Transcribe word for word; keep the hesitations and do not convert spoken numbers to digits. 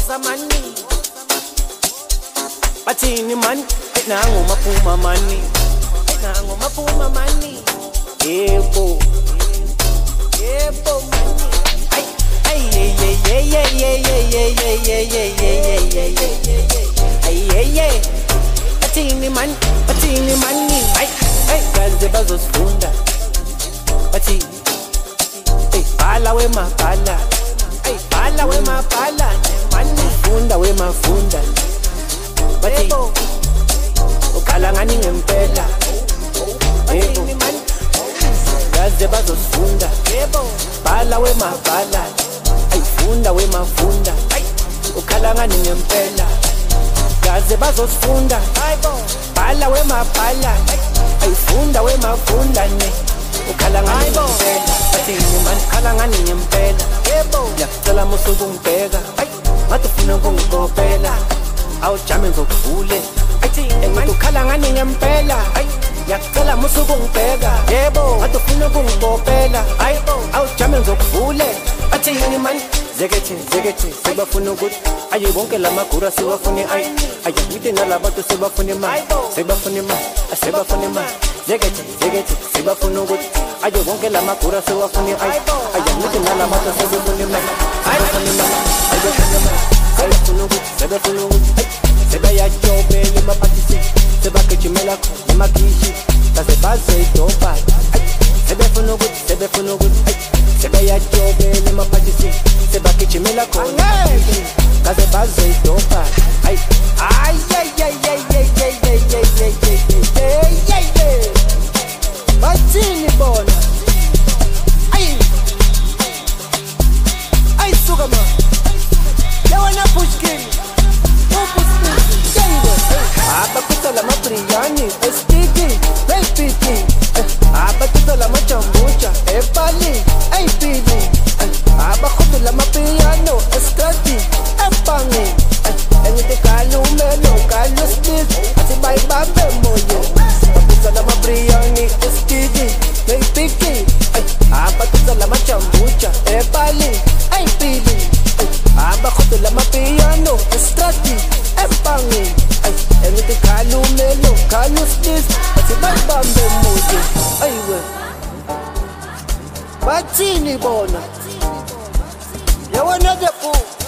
woza money. Batini man, nangu mapuma money. Nangu mapuma money. Yebo, yebo money. Ay, ay, ay, ay, ay, ay, ay, ay, ay, ay, ay, ay, ay, ay, ay, ay, ay. Batini man, batini money. Ay, ay, gazi bazosifunda. Batini, ay, bala we mabala. Ay, bala we mabala. Money, funda we mafunda. Batini, ukhala ngani ngempela. Batini man, gazi bazosifunda. Bala we mabala. Ay, funda we mafunda. Ay, ukhala ngani ngempela. Gazi bazosifunda. Bala we mabala. Ay, funda we mafunda ne. Ukhala ngani ngempela. Batini man, ukhala ngani ngempela. Yakucela musuku ngibheka. Ngathi ufuna ukungikopela. Awujame ngizokuvule. Ngathi ukhala ngani ngempela. Yakucela musuku ngibheka. Ngathi ufuna ukungikopela. Awujame ngizokuvule. Batini man, zekethi zekethi sebafuna ukuthi aye bonke lamagura siwafune ay ayangite nalabantu sebafune imali sebafune imali asebafune imali zekethi zekethi sebafuna ukuthi aye bonke lamagura siwafune ay ayangite nalabantu sebafune imali sebafune imali sebafune imali sebafuna ukuthi sebafuna ukuthi sebayajobela emaphathisi sebagijimela khona emakishi kaze baze idoba sebafuna ukuthi sebafuna ukuthi sebayajobela emaphathisi sebagijimela khona kaze baze idoba ay ay ay ay ay ay ay ay ay ay ay ay bathini bona ay ay suka ma yawana pushkin upushkin kengo abakuta la matriani estiki baby abakuta la machambucha epali ay pili abakuta la mapiano estrati epangi engite kalumelo kalustis ati bay babe moyo abakuta la mapriani estiki baby abakuta la machambucha epali ay pili abakuta la mapiano estrati epangi engite kalumelo kalustis ati bay babe moyo aywe bathini bona yawana the fool